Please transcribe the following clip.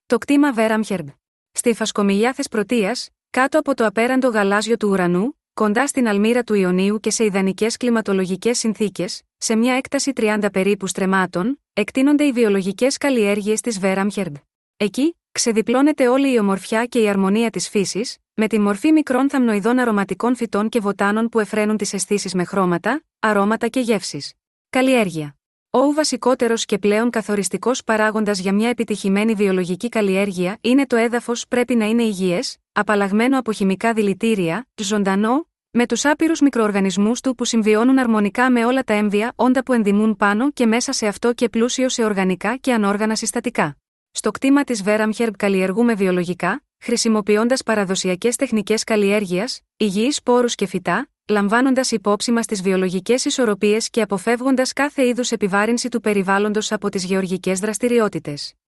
Το κτήμα Βέραμχερμπ. Στη Φασκομιλιά Θεσπρωτείας, κάτω από το απέραντο γαλάζιο του ουρανού, κοντά στην αλμύρα του Ιωνίου και σε ιδανικές κλιματολογικές συνθήκες, σε μια έκταση 30 περίπου στρεμμάτων, εκτείνονται οι βιολογικές καλλιέργειες της Βέραμχερμπ. Εκεί, ξεδιπλώνεται όλη η ομορφιά και η αρμονία της φύσης, με τη μορφή μικρών θαμνοειδών αρωματικών φυτών και βοτάνων που εφραίνουν τις αισθήσεις με χρώματα, αρώματα και γεύσεις. Καλλιέργεια. Ο βασικότερος και πλέον καθοριστικός παράγοντας για μια επιτυχημένη βιολογική καλλιέργεια είναι το έδαφος. Πρέπει να είναι υγιές, απαλλαγμένο από χημικά δηλητήρια, ζωντανό, με τους άπειρους μικροοργανισμούς του που συμβιώνουν αρμονικά με όλα τα έμβια όντα που ενδυμούν πάνω και μέσα σε αυτό και πλούσιο σε οργανικά και ανόργανα συστατικά. Στο κτήμα της Βέραμχερμπ καλλιεργούμε βιολογικά, χρησιμοποιώντας παραδοσιακές τεχνικές καλλιέργειας, υγιείς σπόρους και φυτά, λαμβάνοντας υπόψη μας τις βιολογικές ισορροπίες και αποφεύγοντας κάθε είδους επιβάρυνση του περιβάλλοντος από τις γεωργικές δραστηριότητες.